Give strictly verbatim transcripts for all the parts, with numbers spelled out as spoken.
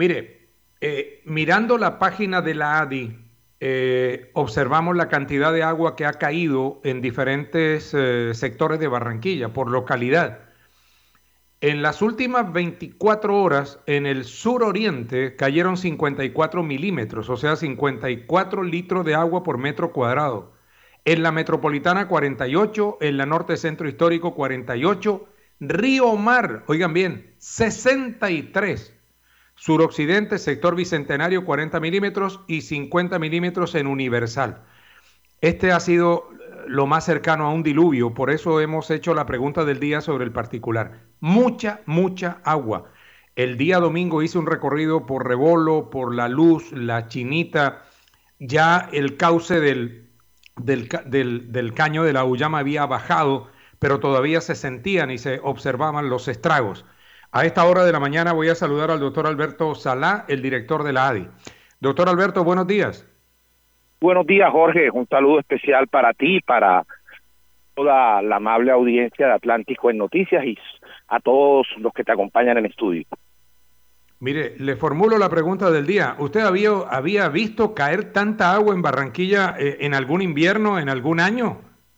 Mire, eh, mirando la página de la A D I, eh, observamos la cantidad de agua que ha caído en diferentes eh, sectores de Barranquilla, por localidad. En las últimas veinticuatro horas, en el suroriente cayeron cincuenta y cuatro milímetros, o sea, cincuenta y cuatro litros de agua por metro cuadrado. En la metropolitana cuarenta y ocho, en la norte centro histórico cuarenta y ocho, Río Mar, oigan bien, sesenta y tres. Suroccidente, sector bicentenario, cuarenta milímetros y cincuenta milímetros en Universal. Este ha sido lo más cercano a un diluvio, por eso hemos hecho la pregunta del día sobre el particular. Mucha, mucha agua. El día domingo hice un recorrido por Rebolo, por La Luz, La Chinita. Ya el cauce del, del, del, del caño de la Uyama había bajado, pero todavía se sentían y se observaban los estragos. A esta hora de la mañana voy a saludar al doctor Alberto Salá, el director de la A D I. Doctor Alberto, buenos días. Buenos días, Jorge. Un saludo especial para ti, para toda la amable audiencia de Atlántico en Noticias y a todos los que te acompañan en el estudio. Mire, le formulo la pregunta del día. ¿Usted había, había visto caer tanta agua en Barranquilla eh, en algún invierno, en algún año?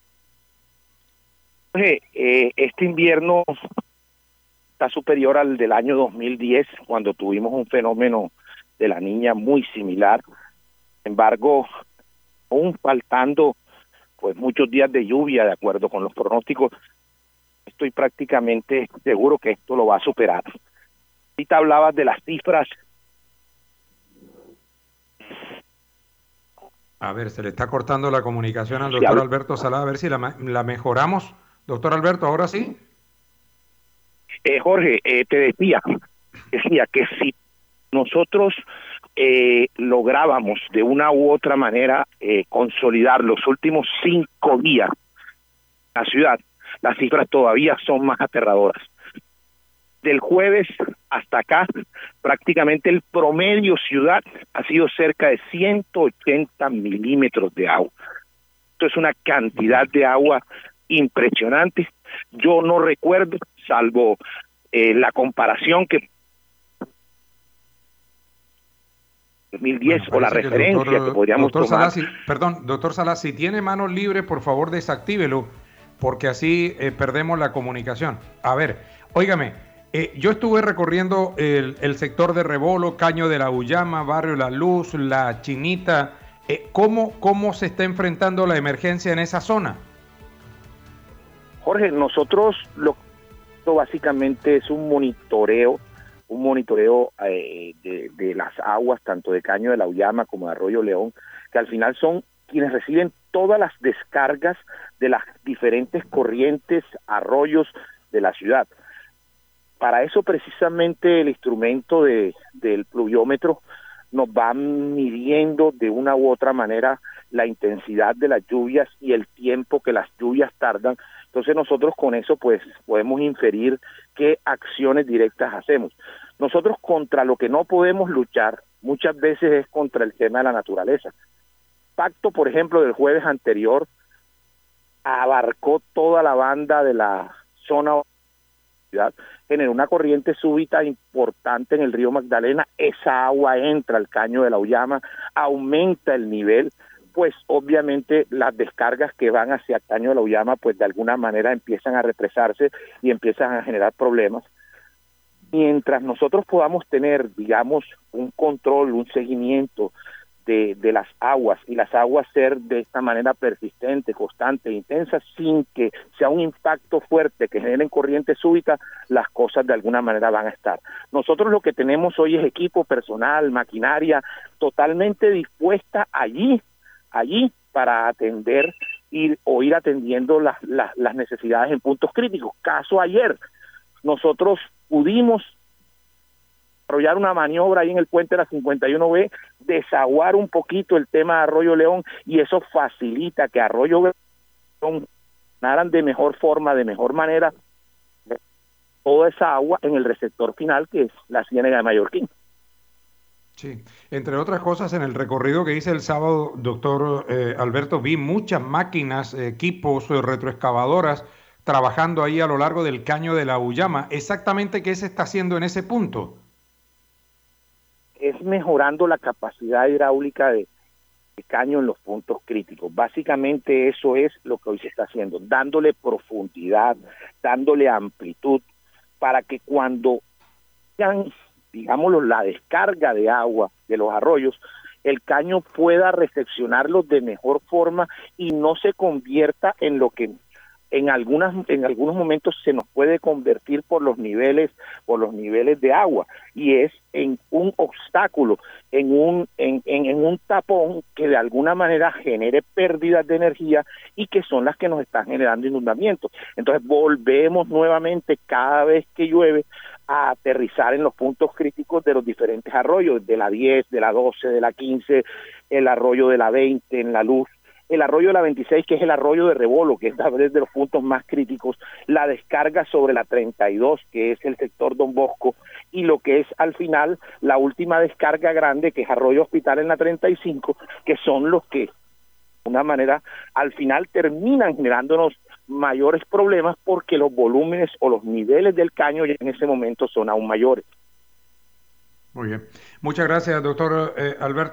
Jorge, eh, este invierno está superior al del año dos mil diez, cuando tuvimos un fenómeno de la Niña muy similar. Sin embargo, aún faltando pues muchos días de lluvia, de acuerdo con los pronósticos, estoy prácticamente seguro que esto lo va a superar. Ahorita hablabas de las cifras. A ver, se le está cortando la comunicación al doctor Alberto Salá, a ver si la, la mejoramos. Doctor Alberto, ¿ahora sí? Eh, Jorge, eh, te decía, decía que si nosotros eh, lográbamos de una u otra manera eh, consolidar los últimos cinco días en la ciudad, las cifras todavía son más aterradoras. Del jueves hasta acá, prácticamente el promedio ciudad ha sido cerca de ciento ochenta milímetros de agua. Esto es una cantidad de agua impresionante. Yo no recuerdo, salvo eh, la comparación que dos mil diez bueno, o la referencia que, doctor, que podríamos doctor tomar. Salá, si, perdón, doctor Salá, si tiene manos libres, por favor desactívelo, porque así eh, perdemos la comunicación. A ver, óigame, eh, yo estuve recorriendo el, el sector de Rebolo, Caño de la Uyama, Barrio La Luz, La Chinita. Eh, ¿cómo, ¿Cómo se está enfrentando la emergencia en esa zona? Jorge, nosotros lo básicamente es un monitoreo, un monitoreo eh, de, de las aguas, tanto de Caño de la Uyama como de Arroyo León, que al final son quienes reciben todas las descargas de las diferentes corrientes, arroyos de la ciudad. Para eso precisamente el instrumento de, del pluviómetro nos va midiendo de una u otra manera la intensidad de las lluvias y el tiempo que las lluvias tardan. Entonces nosotros con eso pues podemos inferir qué acciones directas hacemos. Nosotros contra lo que no podemos luchar muchas veces es contra el tema de la naturaleza. Pacto, por ejemplo, del jueves anterior abarcó toda la banda de la zona, generó una corriente súbita importante en el río Magdalena. Esa agua entra al Caño de la Uyama, aumenta el nivel, pues obviamente las descargas que van hacia el Caño de la Uyama pues de alguna manera empiezan a represarse y empiezan a generar problemas. Mientras nosotros podamos tener, digamos, un control, un seguimiento de, de las aguas, y las aguas ser de esta manera persistente, constante e intensa, sin que sea un impacto fuerte que generen corriente súbita, las cosas de alguna manera van a estar. Nosotros lo que tenemos hoy es equipo, personal, maquinaria, totalmente dispuesta allí, allí para atender y, o ir atendiendo las, las, las necesidades en puntos críticos. Caso ayer, nosotros pudimos desarrollar una maniobra ahí en el puente de la cincuenta y uno B, desaguar un poquito el tema de Arroyo León, y eso facilita que Arroyo León ganaran de mejor forma, de mejor manera, toda esa agua en el receptor final, que es la Ciénega de Mallorquín. Sí, entre otras cosas, en el recorrido que hice el sábado, doctor eh, Alberto, vi muchas máquinas, equipos, retroexcavadoras, trabajando ahí a lo largo del Caño de la Uyama. ¿Exactamente qué se está haciendo en ese punto? es mejorando la capacidad hidráulica de, de caño en los puntos críticos. Básicamente eso es lo que hoy se está haciendo, dándole profundidad, dándole amplitud, para que cuando hagan, digámoslo, la descarga de agua de los arroyos, el caño pueda recepcionarlos de mejor forma y no se convierta en lo que en algunas en algunos momentos se nos puede convertir por los niveles por los niveles de agua, y es en un obstáculo, en un en, en, en un tapón que de alguna manera genere pérdidas de energía y que son las que nos están generando inundamientos. Entonces volvemos nuevamente cada vez que llueve a aterrizar en los puntos críticos de los diferentes arroyos, de la diez, de la doce, de la quince, el arroyo de la veinte, en la Luz, el arroyo de la veintiséis, que es el arroyo de Rebolo, que es tal vez de los puntos más críticos, la descarga sobre la treinta y dos, que es el sector Don Bosco, y lo que es al final la última descarga grande, que es Arroyo Hospital en la treinta y cinco, que son los que, de una manera, al final terminan generándonos mayores problemas porque los volúmenes o los niveles del caño ya en ese momento son aún mayores. Muy bien. Muchas gracias, doctor eh, Alberto.